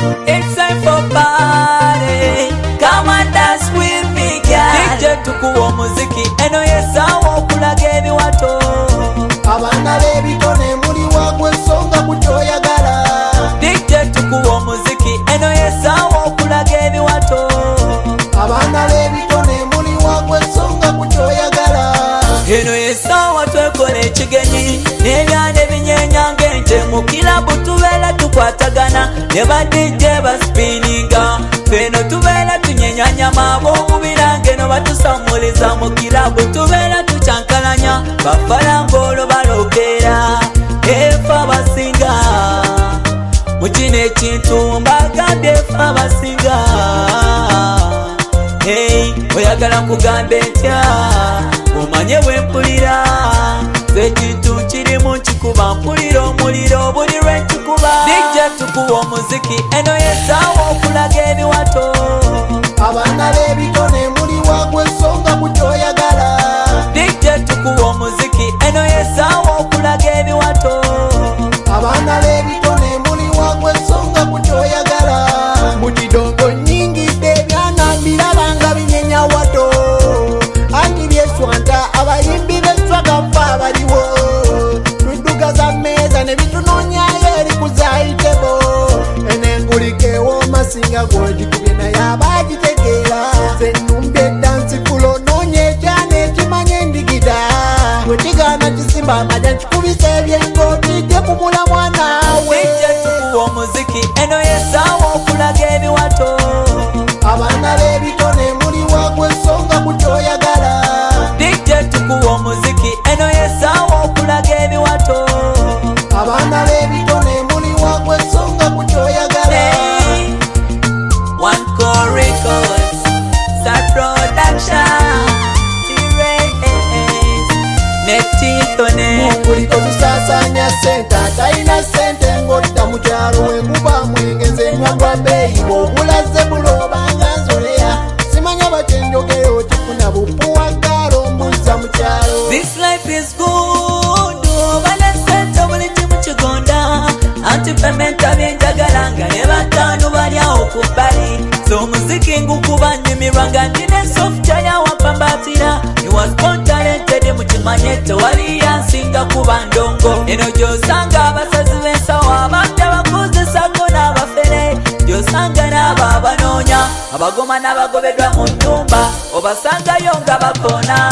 It's time for party. Come and dance with me, girl. DJ tukuwa muziki eno yesawa okulaga ebiwato. Abaana b'ebitone muli wagwe songa kutoyagala. DJ tukuwa muziki eno yesawa okulaga ebiwato. Abaana b'ebitone muli wagwe songa kutoyagala. Eno yesawa twekole ekigenyi n'ebyana ebinyenya ng'ente mu kilabu tubeera tukwatagana ne ba DJ baspininga. Feno tubeera tunyenyanya ab'omubira ng'eno batusamuliza mu kilabu tubeera tucyankalanya bafalangolo balogera efa basinga mu kino ekintu mbagambye efa basinga. Hey, oyagala nkugambe ntya omanye bwempulira ekintu kirimu nkikuba mpulira omuliro buli lwe nkikuba. DJ tukuwa omuziki eno yesawa okulaga ebiwato. Abaana b'ebitone muli wagwe songa kutoyagala. DJ tukuwa omuziki eno yesawa okulaga ebiwato. Abaana b'ebitone muli wagwe songa kutoyagala. Mutidongo nyingidde ebyana mbirabanga binyenya wato. Andi byeswanta abayimbi b'eswaga mfa baliwo. Tudduka za mmeeza ne bitunoonyayo eri ku zaayitebo. Enengulikewo masinga gw'ogikubye naye abaagitegeera. Nze nnumba eddansi fulo noonya ekyana ekimanya endigida. Bwe kigaana kisimba amajja nkikubisa ebyengo kijje ku mulamwa naawe. DJ tukuwa omuziki eno yesawa okulaga ebiwato. Abaana b'ebitone muli wagwe songa kutoyagala. DJ tukuwa omuziki eno yesawa okulaga ebiwato. Abaana b'ebitone muli wagwe songa kutoyagala. Hey, One Core Records, Star Production, T-Rays, Netitone. Mukuliko tusaasanya sente atalina sente ng'odda mu kyalo wekuba mwengeze nywa gwa bbeeyi bw'ogulaze bulobanga nzoleya. Simanya bakyenjogera okifuna bupuwagala ombuza mu kyalo. This life is good, obala sente buli kimu kigonda. Antipementa byenjagala nga ne batano bali awo ku bbali. So omuziki ngukuba nnyumirwa nga ndina software yawapambatira. He was born talented mukimanye tewali yansinga kuba ndongo. Eno gy'osanga abasazi b'ensawo abapya bakozesako n'abafere. Gy'osanga n'abo abanoonya abagoma n'abagobeddwa mu nnyumba obasangayo nga bakona.